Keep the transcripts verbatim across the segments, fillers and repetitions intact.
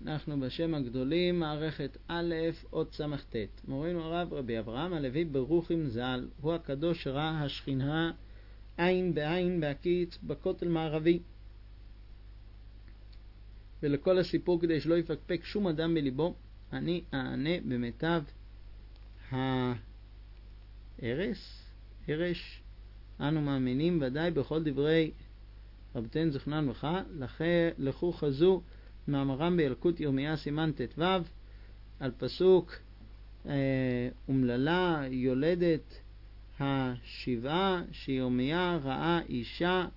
אנחנו בשם הגדולים, מערכת א', אות סמ"ט. מורנו הרב רבי אברהם הלוי ברוחים ז"ל, הוא הקדוש שראה השכינה עין בעין בהקיץ בכותל מערבי. ולכל הסיפור, כדי שלא יפקפק שום אדם בליבו, אני אענה במיטב הערש, ערש, אנו מאמינים ודאי בכל דברי רבותינו זיכרונם לברכה. לכו חזו מאמרם בילקוט ירמיה סימן ט"ו על פסוק אה, אומללה יולדת השבעה, שירמיה ראה אישה אה,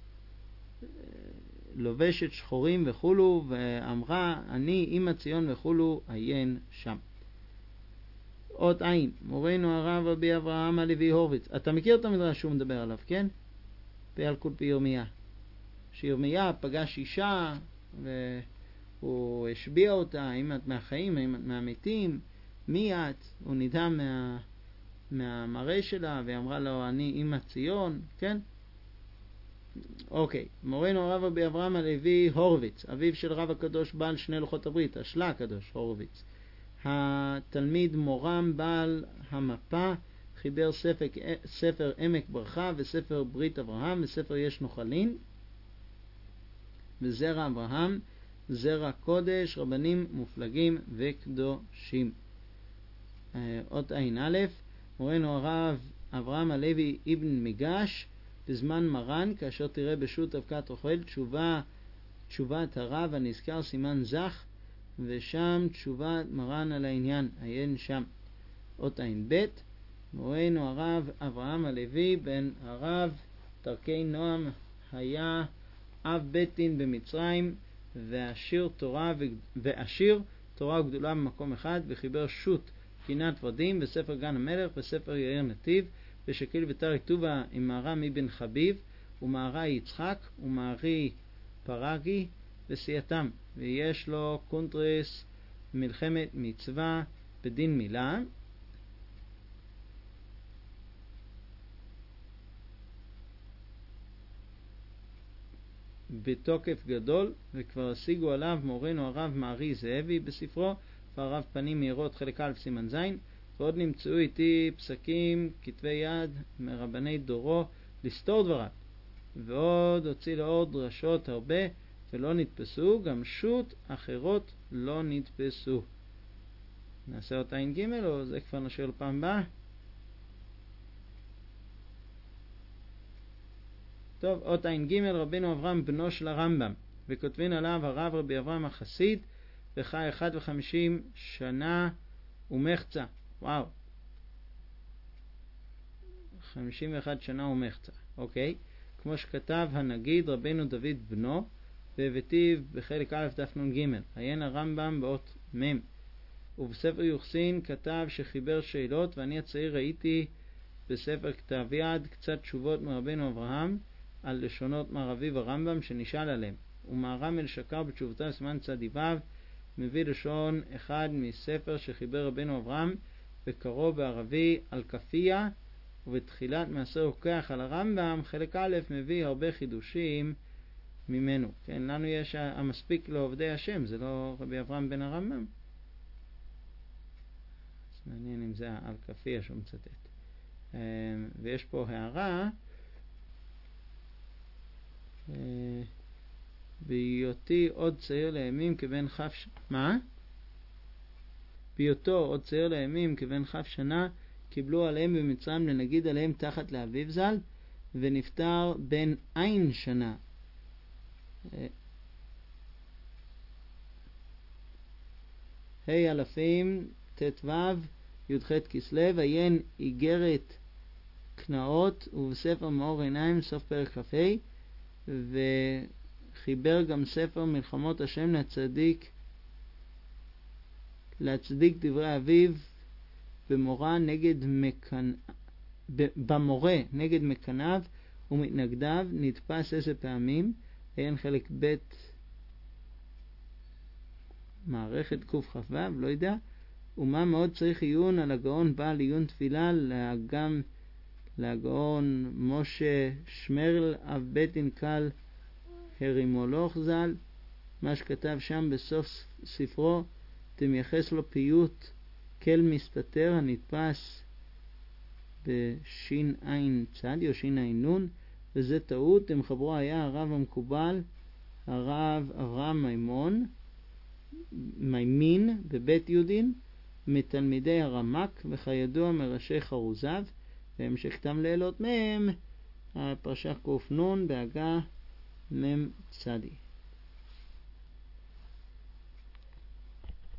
לובשת שחורים וכולו, ואמרה אני אמא ציון וכולו עיין שם. אות עין, מורנו הרב רבי אברהם הלוי הורוביץ. אתה מכיר את המדרש שהוא מדבר עליו, כן? בילקוט בירמיה, שירמיה פגש אישה והוא השביע אותה, האם את מהחיים, האם את מהמתים, מי את? הוא נדהם מה, מהמראה שלה, והיא אמרה לו אני אמא ציון, כן? אוקיי, מורנו הרב רבי אברהם הלוי הורוביץ, אביו של רב הקדוש בעל שני לוחות הברית, השלה הקדוש הורוביץ, התלמיד מורם בעל המפה, חיבר ספר, ספר עמק ברכה וספר ברית אברהם וספר יש נוחלין וזרע אברהם, זרע קודש, רבנים מופלגים וקדושים. אות עין א', מורנו הרב אברהם הלוי אבן מיגש, בזמן מרן, כאשר תראה בשו"ת אבקת רחל תשובה, תשובת הרב הנזכר סימן זך, ושם תשובת מרן על העניין, עיין שם. אות עין ב', מורנו הרב אברהם הלוי בן הרב דרכי נועם היה אב בית דין במצרים, ועשיר תורה ו... ועשיר תורה וגדולה במקום אחד, וחיבר שו"ת קינת ורדים וספר גן המלך וספר יאיר נתיב ושקיל ותרי טובה עם מערה מבן חביב ומערה יצחק ומערי פרגי וסייתם, ויש לו קונטרס מלחמת מצווה בדין מילה. בתוקף גדול, וכבר השיגו עליו מורנו הרב מערי זאבי בספרו והרב פנים מהירות חלק א' סימן זין, ועוד נמצאו איתי פסקים כתבי יד מרבני דורו לסתור דבריו, ועוד הוציא לאור דרשות הרבה ולא נתפסו, גם שו"ת אחרות לא נתפסו. נעשה אותה עין ג' או זה כבר נשאיר לפעם הבאה? טוב, אות עין ג', רבינו אברהם בנו של הרמב"ם, וכותבין עליו הרב רבי אברהם החסיד, וחי אחד וחמישים שנה ומחצה. וואו, חמישים ואחת שנה ומחצה. אוקיי, כמו שכתב הנגיד רבינו דוד בנו והבטיב בחלק א' דף נ"ג, עיין הרמב"ם באות מ'. ובספר יוחסין כתב שחיבר שאלות, ואני הצעיר ראיתי בספר כתב יד קצת תשובות מרבינו אברהם על לשונות מערבי ורמב"ם שנשאל עליהם, ומהר"ם אל שקר בתשובותיו סימן צדי ו' מביא לשון אחד מספר שחיבר רבינו אברהם וקרוא בערבי על כפיה, ובתחילת מעשר לוקח על הרמב"ם חלק א' מביא הרבה חידושים ממנו. כן, לנו יש המספיק לעובדי השם, זה לא רבי אברהם בן הרמב"ם. אז מעניין אם זה על כפיה שהוא מצטט. ויש פה הערה, בהיותי עוד צעיר לימים כבן כף ש... מה? בהיותו עוד צעיר לימים כבן כף שנה קיבלו עליהם במצרים לנגיד עליהם תחת לאביו ז"ל, ונפטר בן עין שנה. ה' אלפים ט"ו י"ח כסלו, עיין איגרת קנאות ובספר מאור עיניים סוף פרק כ"ה, וחיבר גם ספר מלחמות השם לצדיק להצדיק דברי אביו במורה נגד מקנ... במורה נגד מקניו ומתנגדיו, נתפס איזה פעמים, עיין חלק ב' מערכת קכ"ו, לא יודע. ומה מאוד צריך עיון על הגאון בעל עיון תפילה, גם לגאון משה שמרל אב בית דין קל הרימולוך ז"ל, מה שכתב שם בסוף ספרו, תמייחס לו פיוט כל מספטר הנתפס בשין עין צדי או שין עין נון, וזה טעות. מחברו היה הרב המקובל הרב אברהם מימון מימין בבית יודין, מתלמידי הרמק, וכידוע מראשי חרוזיו, והמשכתם לילות מהם הפרשה קוף נון בהגה מם צדי.